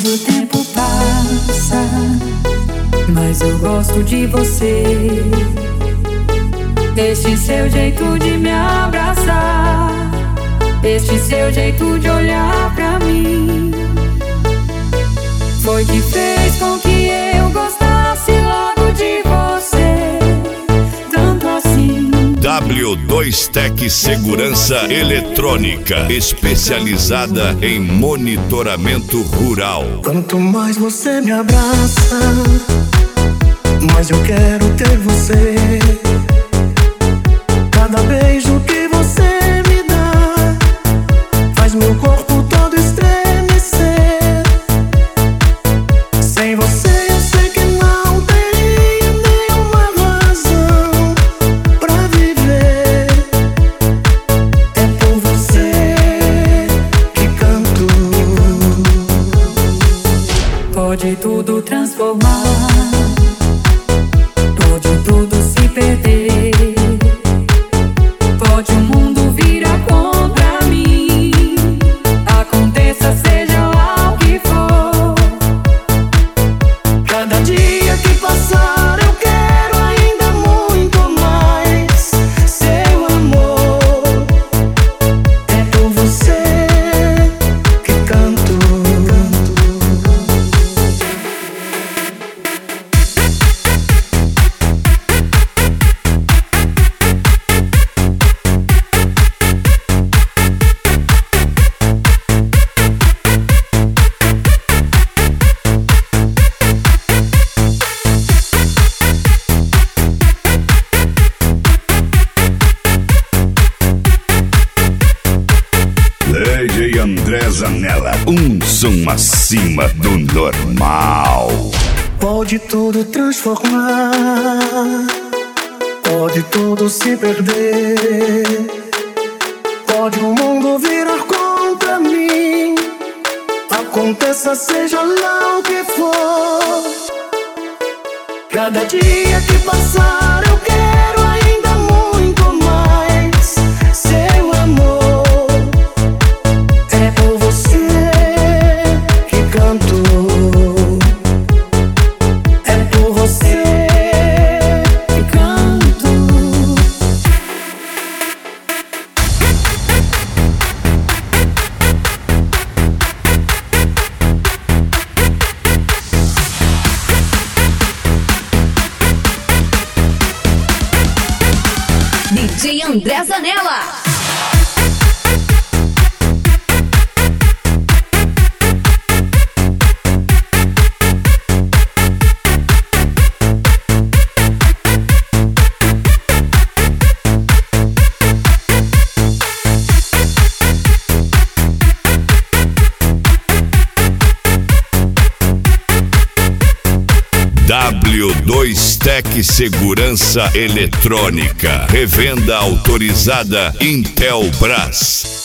Mas o tempo passa, mas eu gosto de você. Este seu jeito de me abraçar, este seu jeito de olhar pra mim, foi que fez com que eu gostasse logo de você, tanto assim. W2Tech Segurança Eletrônica, especializada em monitoramento rural. Quanto mais você me abraça, mais eu quero ter você. Cada beijo que você me dá faz meu corpo todo estremecer. Sem você eu sei que não teria nenhuma razão pra viver. É por você que canto. Pode tudo transformar, pode tudo se perder, pode o mundo virar contra mim, aconteça seja lá o que for. Cada dia que passar eu quero ainda muito mais seu amor. É por você que canto. DJ André Zanella, um som acima do normal. Pode tudo transformar, pode tudo se perder, pode o mundo virar contra mim, aconteça seja lá o que for. Cada dia que passar eu quero ainda muito mais seu amor. É por você que canto. É por você que canto. DJ André Zanella. W2Tech Segurança Eletrônica, revenda autorizada Intelbras.